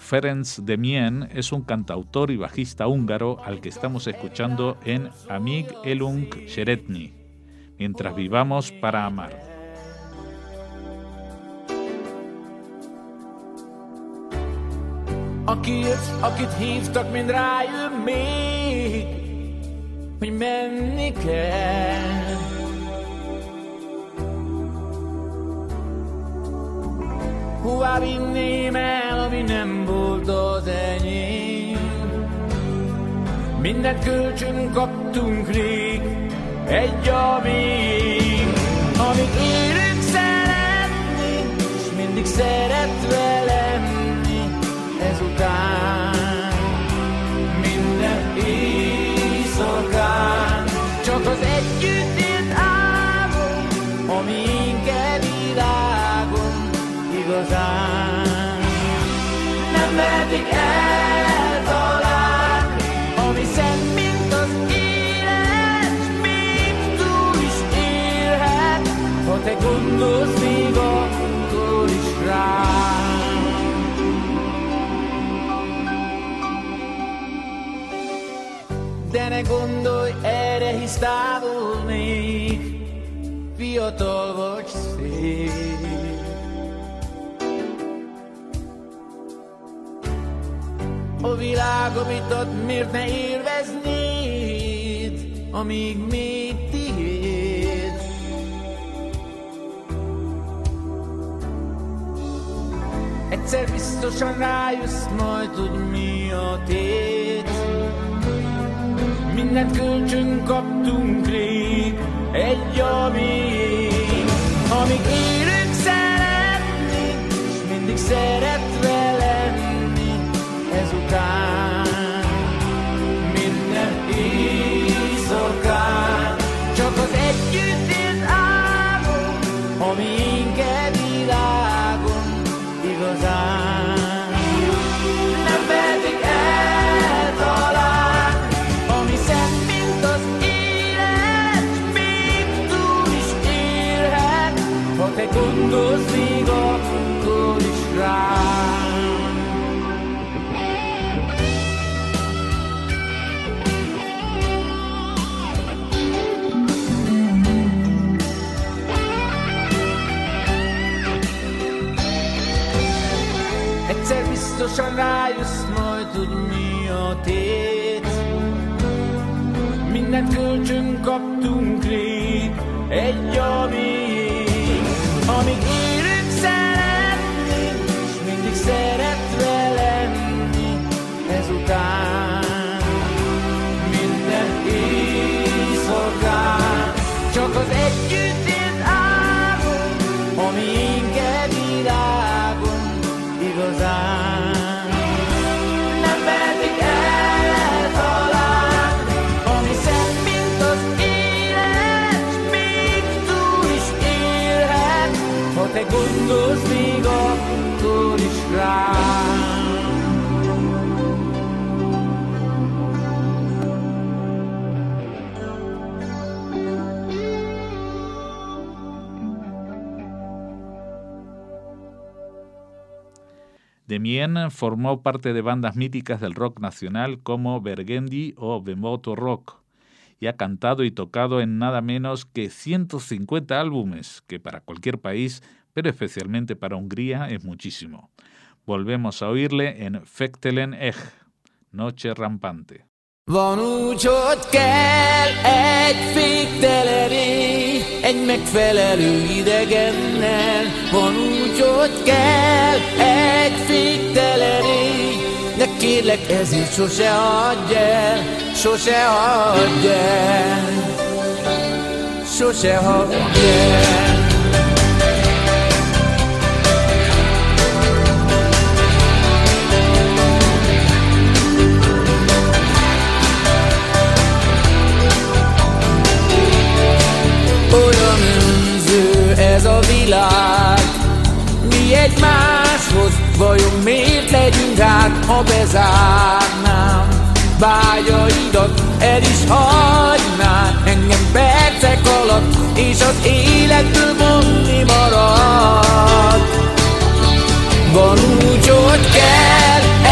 Ferenc Demién es un cantautor y bajista húngaro al que estamos escuchando en Amíg élünk szeretni, mientras vivamos para amar. Aki jössz, akit hívtak, mind rájön még, hogy menni kell. Hová vinném el, ami nem volt az enyém? Mindent kölcsön kaptunk rég, egy amíg. Amíg élünk szeretni, és mindig szeretve lenni, ezután minden éjszakán csak az együtt élt álom, ami inkább világon igazán. Nem mehetik eltalálni, ami szent, mint az élet, még túl is élhet, ha te gondolsz még akkor is rám. De ne gondolj erre, hisz távol még fiatal vagy szép. A világ, amit ad, miért ne élveznéd, amíg még tiéd? Egyszer biztosan rájössz majd, hogy mi a tét. Mindent kölcsön kaptunk rég, egy amíg. Amíg élünk szeretni, és mindig szeretve lenni, ezután minden éjszakán csak az együtt élt álom, ami inkább világon igazán. Nem vehetik eltalálni, ami szent, mint az élet, még túl is élhet, ha te gondolsz még akkor is rám. Egyszer biztosan rájössz majd, hogy mi a tét. Mindent kölcsön kaptunk rég, egy amíg. Amíg élünk szeretni, és mindig szeretve lenni, ezután minden éjszakán csak az együtt élt álom, ami inkább világon igazán. Nem vehetik eltalálni, ami szent, mint az élet, még túl is élhet, ha te gondolsz még akkor is rám. Demién formó parte de bandas míticas del rock nacional como Burgundy o Bemoto Rock y ha cantado y tocado en nada menos que 150 álbumes, que para cualquier país, pero especialmente para Hungría, es muchísimo. Volvemos a oírle en Fektelen Eg, Noche Rampante. Van úgy, hogy kell egy féktelen éj, egy megfelelő idegennel. Van úgy, hogy kell egy féktelen éj, de kérlek ezért sose adj el, sose adj el, sose adj el. Olyan önző ez a világ, mi egymáshoz vajon miért legyünk át, ha bezárnám vágyaidat, el is hagynád engem percek alatt, és az életből vonni marad. Van úgy, hogy kell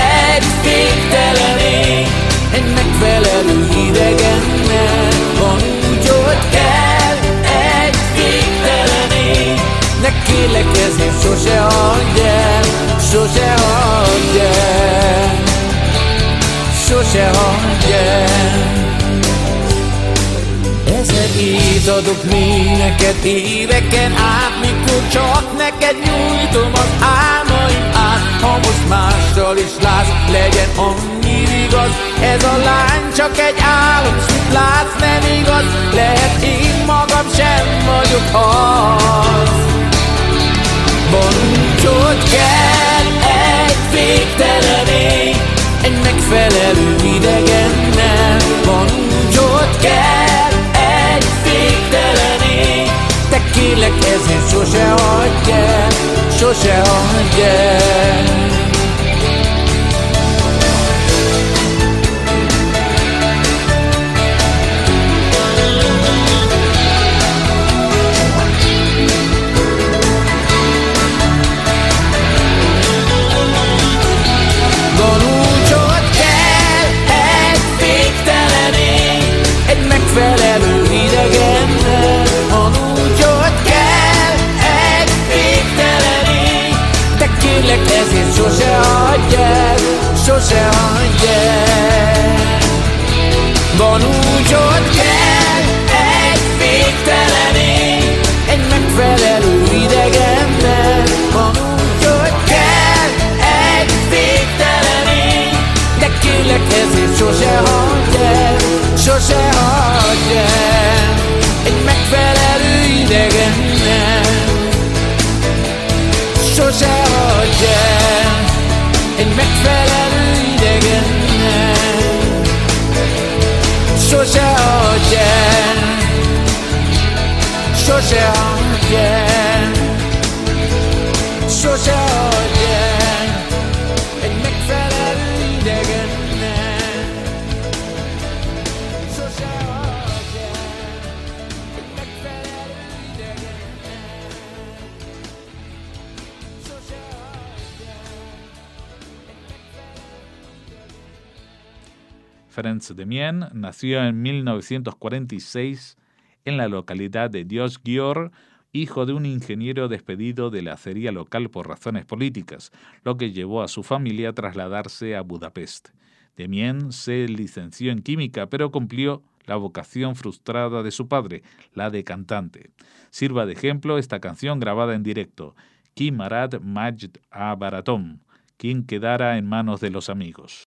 Mit adok még neked éveken át, mikor csak neked nyújtom az álmaim át. Ha most mással is látsz, legyen annyi igaz, ez a lány csak egy álom, s mit látsz nem igaz. Lehet én magam sem vagyok az. Boncsot kell egy végtelen éj, egy megfelelő idegennel. Boncsot kell egy végtelen éj, te kérlek ezért sose hagyd el, sose hagyd el. Megfelelő idegennel, tanúgyot kell egy végtelen éj, de kérlek ezért sose hagyd el, sose hagyd el. Tanúgyot kell egy végtelen éj, egy megfelelő idegennel, tanúgyot kell egy végtelen éj, de kérlek ezért sose hagyd el, sose hagyd el, egy megfelelő idegennel. Sose hagyd el, egy megfelelő idegennel. Sose hagyd el, sose hagyd el, sose hagyd el, egy megfelelő idegennel. Ferenc Demién nació en 1946 en la localidad de Diósgyőr, hijo de un ingeniero despedido de la acería local por razones políticas, lo que llevó a su familia a trasladarse a Budapest. Demién se licenció en química, pero cumplió la vocación frustrada de su padre, la de cantante. Sirva de ejemplo esta canción grabada en directo, Ki marad majd a barátom, quien quedara en manos de los amigos.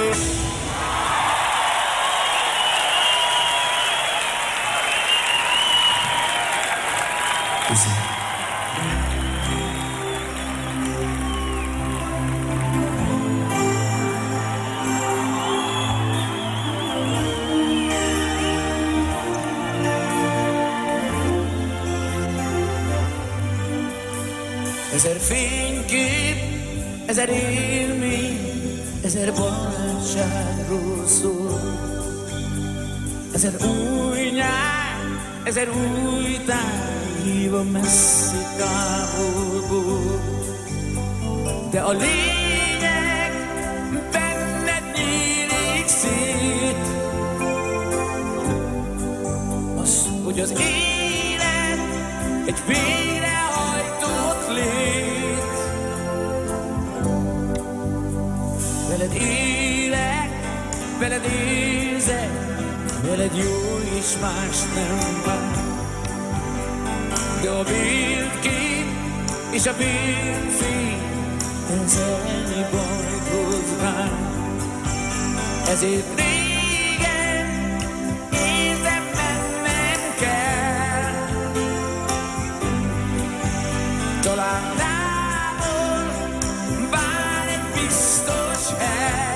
Ezer fénykép, ezer élmény, ezer barátságról szól. Ezer új nyár, ezer új táj, hív a messzi távolból. De a lényeg benned nyílik szét, az, hogy az élet egy végrehajtott lét. Veled élek, veled érzek, veled jó és más nem van. De a bildkép és a bildfény ezernyi bajt hoz rám. Ezért régen értem mennem kell. Talán távol vár egy biztos hely.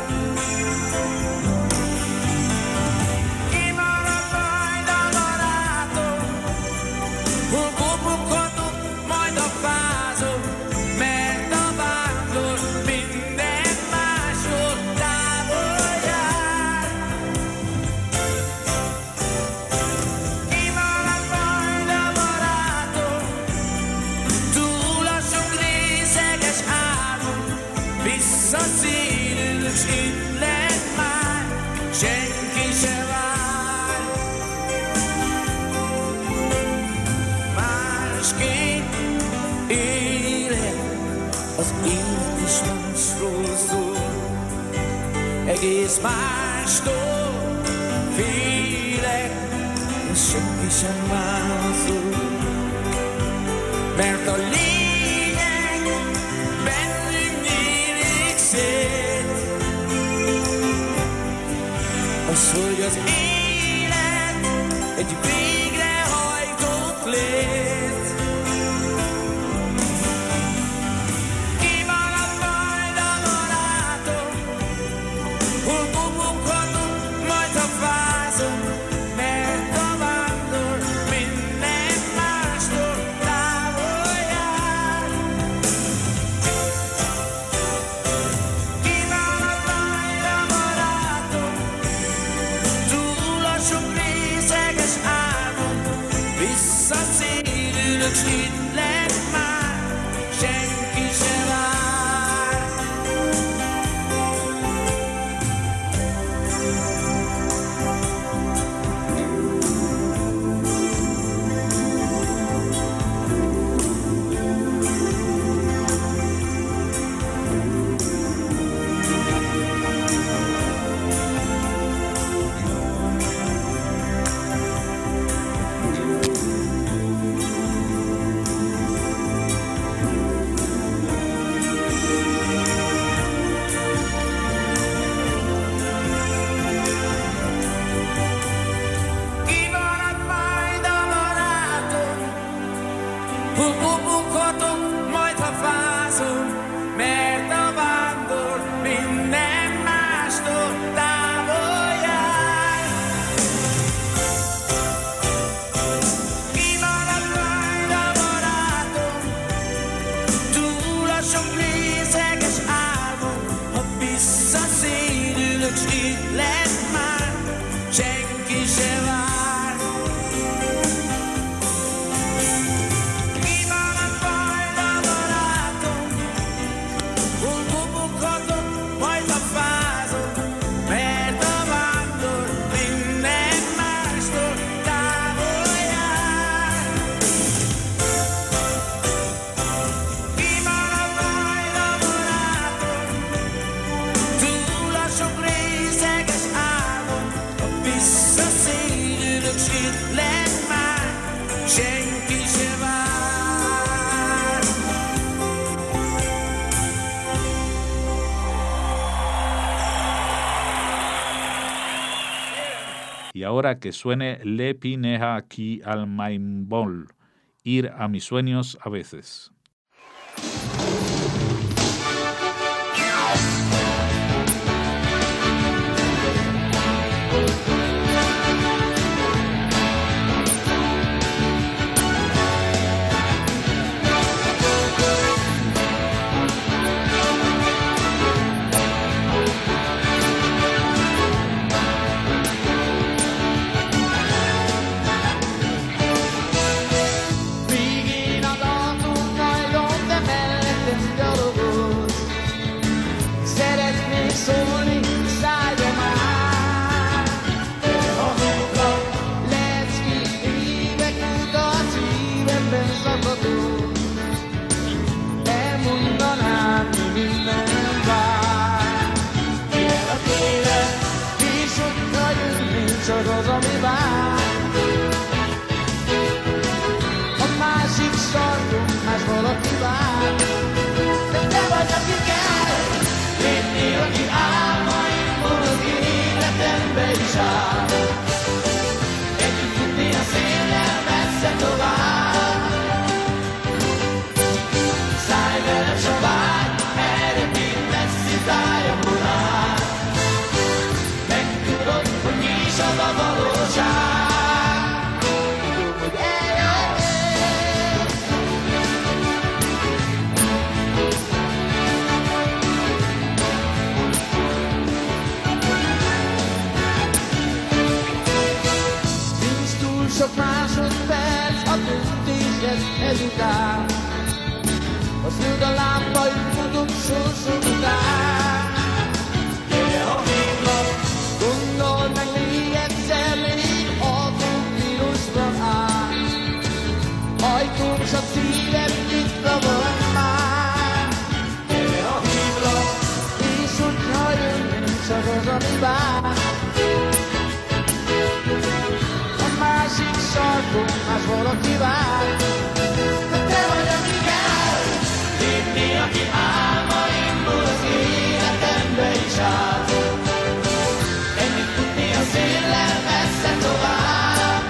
Kimarad majd a barátom, hol kopoghatunk majd a fázon, mert a vándor minden máshol távol jár. Kimarad majd a barátom, túl a sok részeges álom, visszaszélünk, s innen már senki se vár. Másképp élek, az élet is másról szól. Egész mástól félek, senki sem változó, mert a lényeg bennünk nyílik szét. Az, hogy az élet egy végrehajtott lét. Kimarad majd a barátom, hol buboghatunk, majd ha fázom, mert a vándor minden mástól távol jár. Kimarad majd a barátom, túl a sok részeges álmom, visszaszédülök, s itt lett már, senki se vár. Kimarad majd a barátom, hol buboghatok, majd ha fázom, mert a vándor minden mástól távol jár. Kimarad majd a barátom, túl a sok részeges álmom, ha visszaszédülök, s itt lett már, senki se vár. Kimarad majd a barátom, hol buboghatok, majd ha fázom, mert a vándor minden mástól távol jár. Kimarad majd a barátom, túl a sok részeges álmom, ha visszaszédülök, s itt lett már, senki se vár. Y ahora que suene Le Pineja aquí al Maimbol, ir a mis sueños a veces. Végén az arcunk hajlott, de mellettem gyalogol. Szeretnék szólni, szállj már. A hódlak, lecki, évek óta a szívemben szakadó. Elmondanám, mi minden vár. Ilyen a élet, és hogy nagyon nincs csak az, ami vár. A másik sarkon más valaki vár. De te vagy, aki kell lépni, aki álmaimból az életembe is áll. Együtt futni a széllel messze tovább. Szállj velem, s a vágy, erre még messzi tájamon áll. Megtudod, hogy mi is az a valóság. Tudom, hogy eljöttél. Nincs túl sok másodperc a döntésed ezután. A föld a lámpaim futunk sorsod után. Gyere a hívlak, gondold meg még egyszer, légy autópilosban áll. Ajtóm, s a szívem nyitva van már. Gyere a hívlak, és hogyha jön, csak az, ami vár. A másik aki vár, de te vagy, aki kell. Vinni, aki álmaimból az életembe is áll. Együtt futni a széllel messze tovább.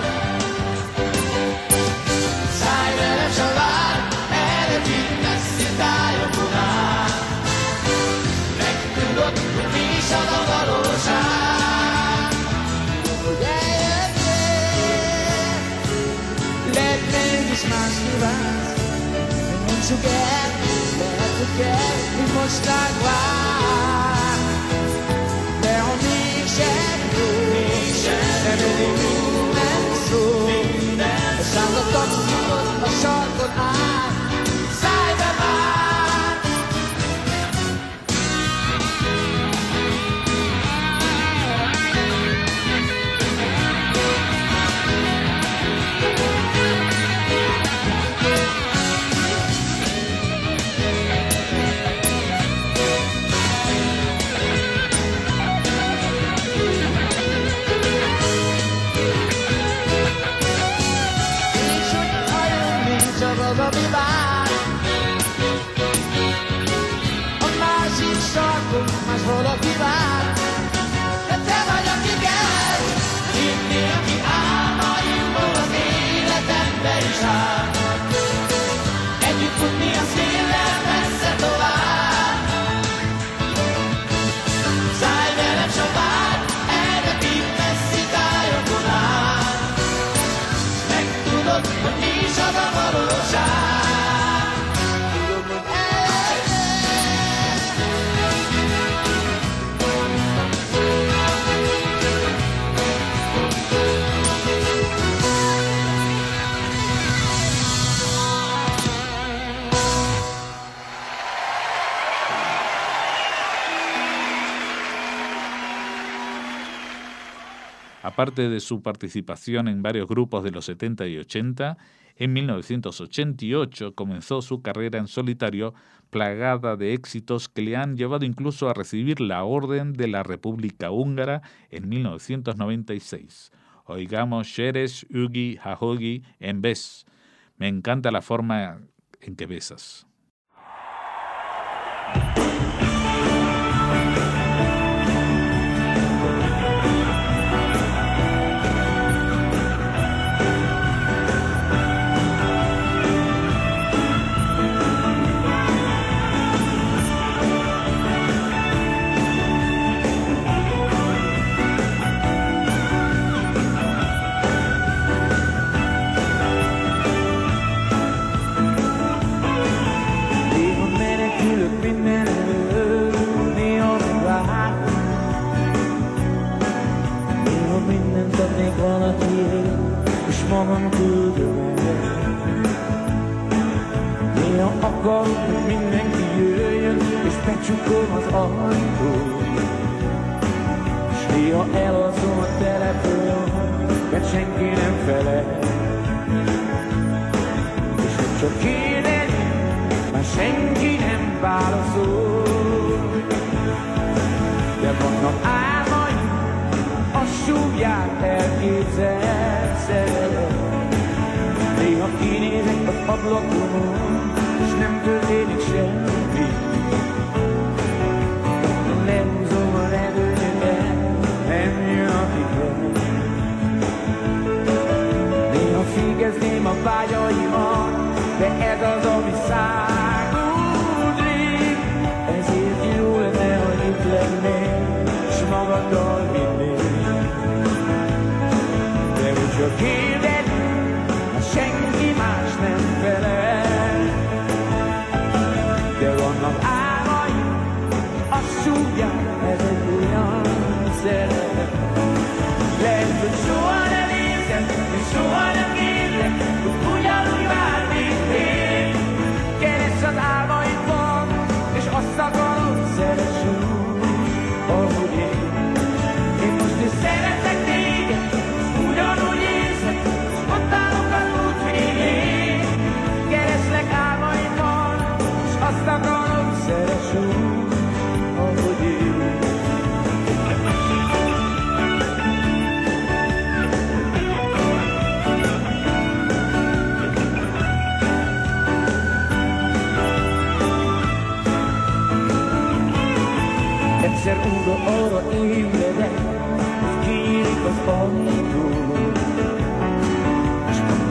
Szállj velem, s a vár, erre vidd messzi tájokon át. Megtudod, hogy mi is az a valóság. Hogy eljöttél, lehet mégis más kívánsz. Mondjuk el, lehet, hogy kell, hogy most ránk vár. De ha mégsem jó, nem elég minden szó. A szántatok tudod, a sarkon áll. Szállj be már! Az, ami vár. A másik sarkon más valaki vár. De te vagy, aki kell. Vinni, aki álmaimból az életembe is áll. Együtt futni a széllel messze tovább. Szállj velem, s a vár, erre vidd messzi tájokon át. Megtudod, hogy mi is az a valóság. Aparte de su participación en varios grupos de los 70 y 80, en 1988 comenzó su carrera en solitario, plagada de éxitos que le han llevado incluso a recibir la Orden de la República Húngara en 1996. Oigamos Seres Ügy Hahogi en Bes. Me encanta la forma en que besas. Magam küldöm el. Néha akarok, hogy mindenki jöjjön, és becsukom az ajtót. S néha elalszom a telefonon, mert senki nem felel. És hogy csak kérdezik, már senki nem válaszol. De vannak álmaim, azt súgják, elképzelt szerelem. Néha kinézek az ablakomon, és nem történik semmi. Lehúzom a redőnyöket, nem jön a kikel. Néha fékezném a vágyaimat, de ez az, ami szágult rég. Ezért jó lenne, hogy itt lennél, s magaddal vinnél. De úgy csak kérdez, senki más nem felel. De vannak álmaim, azt súgják, ez egy olyan szerelem. Lehet, hogy soha nem érzem, és soha nem érlek, hogy ugyanúgy vár, mint én. Keresd az álmaidban, és azt akarod, szeress úgy, ahogy én. Én most is szeretlek téged, ugyanúgy érzek,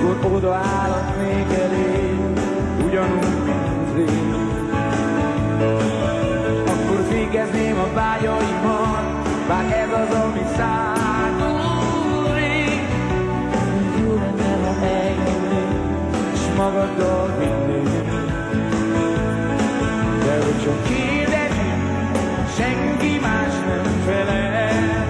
mikor odaállok még elé, ugyanúgy, mint rég. Akkor végezném a vágyaimat, bár ez az, ami számol rég. Jó lenne, ha eljönnék, s magaddal vinnék. De hogy csak kérdezni, senki más nem felel.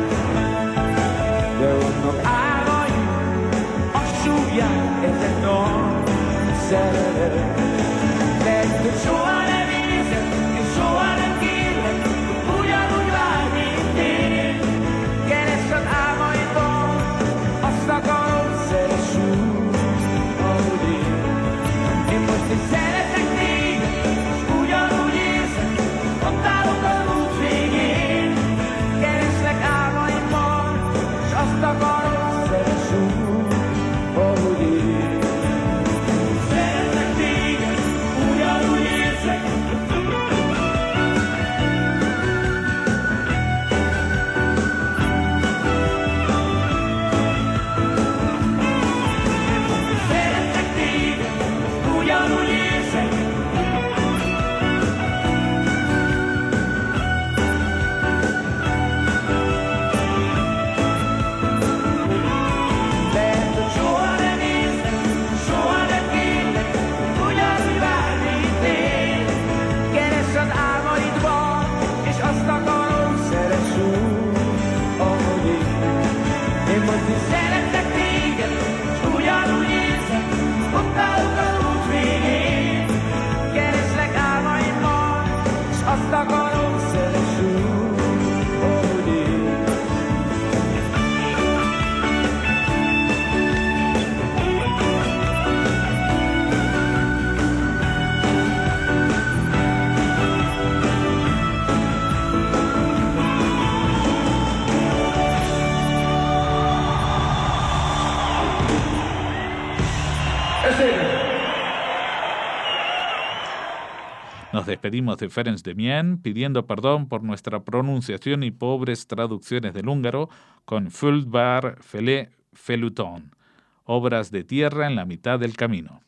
De vannak álmaim, azt súgják, ezek nagy szerelem. De ezt soha nem érzem, és soha nem kérlek, ugyanúgy várj, mint én. Keresd az álmaidban, azt akarom, szeress úgy, ahogy én. Én most is szeretek téged, és ugyanúgy érzem, ott állok az út végén. Kereslek álmaimban, és azt akarom, szeress úgy, ahogy én. Szeretek téged, ugyanúgy érzek. Szeretek téged, ugyanúgy érzek. Lehet, hogy soha nem érzem, soha nem kérlek, ugyanúgy várj, mint én. Keresd az álmaidban, és azt akarom, szeress úgy, ahogy én. Én most is szeretek téged, s ugyanúgy érzem, ott állok az út végén. Kereslek álmaidban, és azt akarom, szeress úgy, ahogy én. Nos despedimos de Ferenc Demián pidiendo perdón por nuestra pronunciación y pobres traducciones del húngaro con Földvár felé félúton, obras de tierra en la mitad del camino.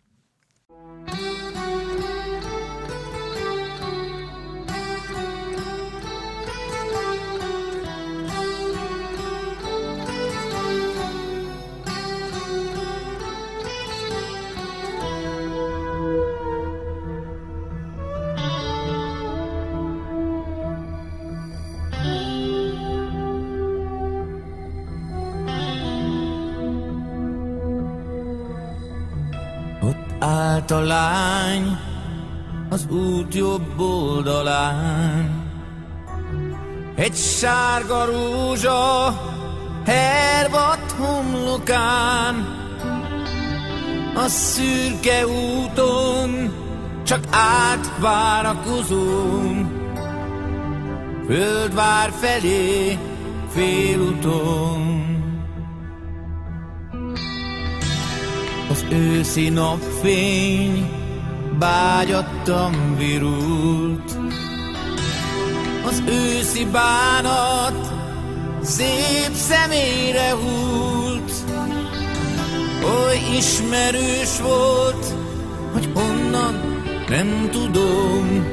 Állt a lány az út jobb oldalán, egy sárga rózsa hervadt homlokán. A szürke úton csak átvárakozom, Földvár felé félúton. Az őszi napfény bágyattam virult, az őszi bánat szép szemére hult. Oly ismerős volt, hogy honnan nem tudom,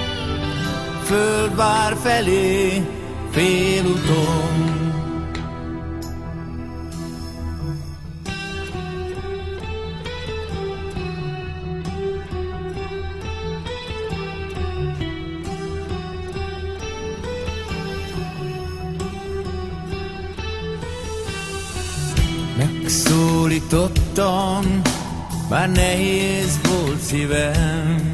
Földvár felé félúton. Megszólítottam, bár nehéz volt szívem,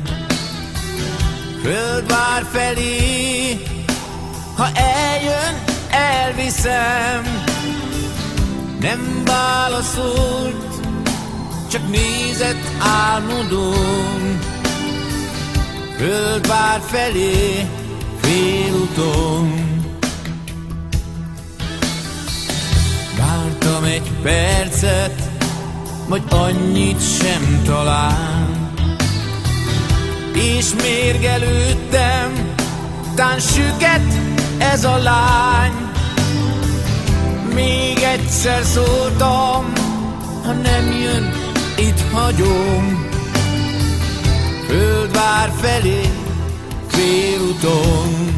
Földvár felé, ha eljön, elviszem. Nem válaszolt, csak nézett álmodom, Földvár felé félúton. Vártam egy percet, vagy annyit sem talán, és mérgelődtem, tán süket ez a lány. Még egyszer szóltam, ha nem jön hagyom, Földvár felé félúton.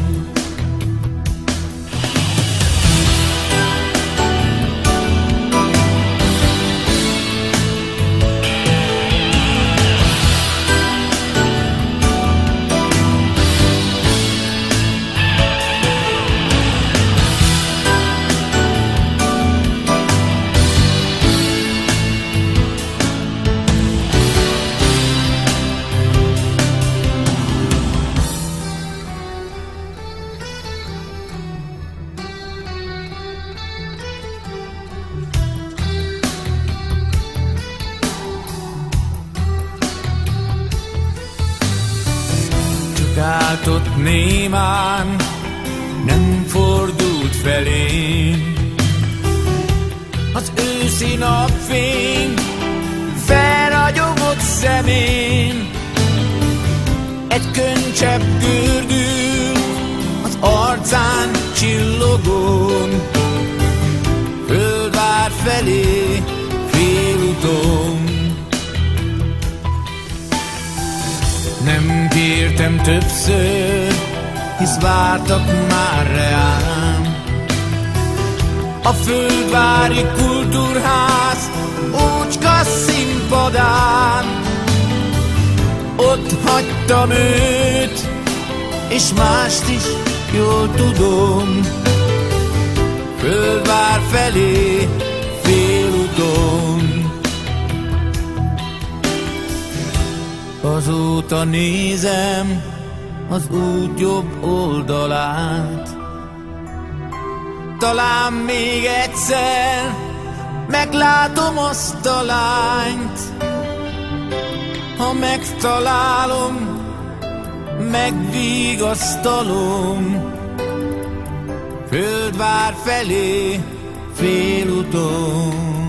Átott némán, nem fordult felém. Az őszi napfény felragyogott szemén. Egy könycsepp gördült az arcán csillogón. Földvár felé félúton. Nem kértem többször, hisz vártak már rám. A Földvári Kultúrház ócska színpadán. Ott hagytam őt, és mást is jól tudom. Földvár felé félúton. Azóta nézem az út jobb oldalát. Talán még egyszer meglátom azt a lányt. Ha megtalálom, megvigasztalom. Földvár felé félúton.